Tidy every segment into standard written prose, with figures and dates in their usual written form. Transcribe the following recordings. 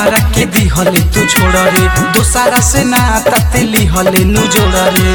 हमारा के दिहले तू छोड़ रे दोसारा से नाता तेली हले नु जोड़ रे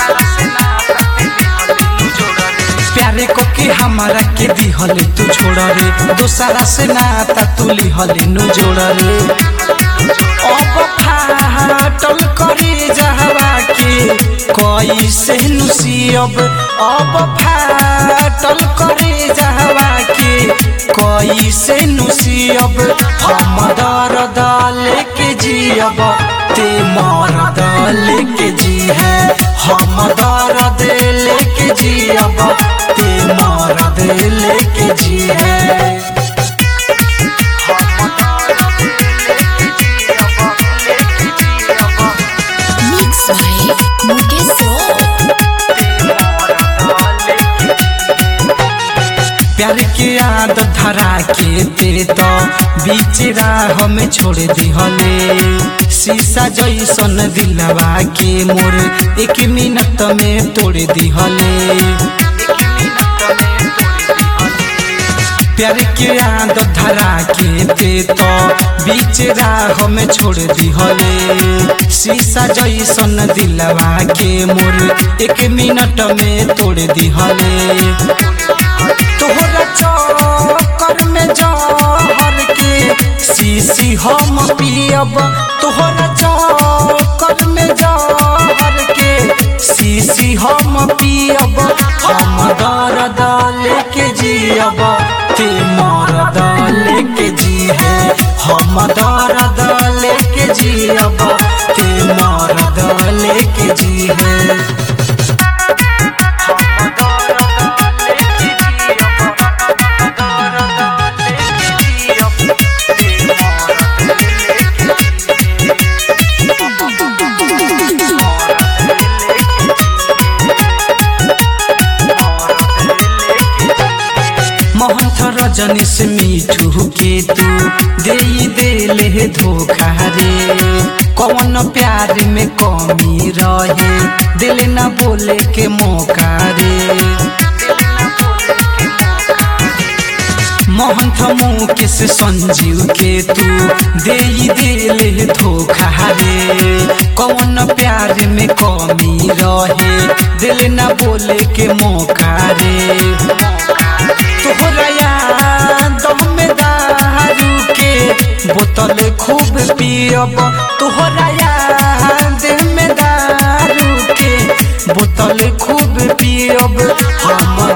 प्यारे को के हमारा के दिहले तू छोड़ रे दोसारा से नाता तुली हले नु जोड़ रे अब फाटल करे जहवा के कोई से नुसियब अब फाटल करे जहवा के कोई से नुसियब हम दर्द लेके जियब ते मरद लेके जी है हम दर्द लेके जियब ते मरद लेके जी है प्यार के आदत धरा के ते तो बीच राह में छोड़ दिहले शीशा जैसन दिलवा के मोर एक मिनट में तोड़ दिहले प्यार के आदत धरा के ते तो बीच राह में छोड़ दिहले शीशा जैसन दिलवा के मोर एक मिनट में तोड़ दिहले तोहरा चक्कर में जहर के शीशी हम पियब तोहरा चक्कर में जहर के शीशी हम पियब हम दर्द लेके जियब ते मरद लेके जी है हम दर्द लेके जियब ते मरद लेके जी है महंत रजनी से मीठू के तू दे ले धोखा रे कौन प्यार में कमी रहे दिल न बोले के मौका रे महंत मुकेश संजीव के तू दे ले धोखा रे कौन प्यार में कमी रहे दिल न बोले के मौका रे तोहरा याद में दारू के बोतल खूब पियब तोहरा याद में दारू के बोतल खूब पियब हम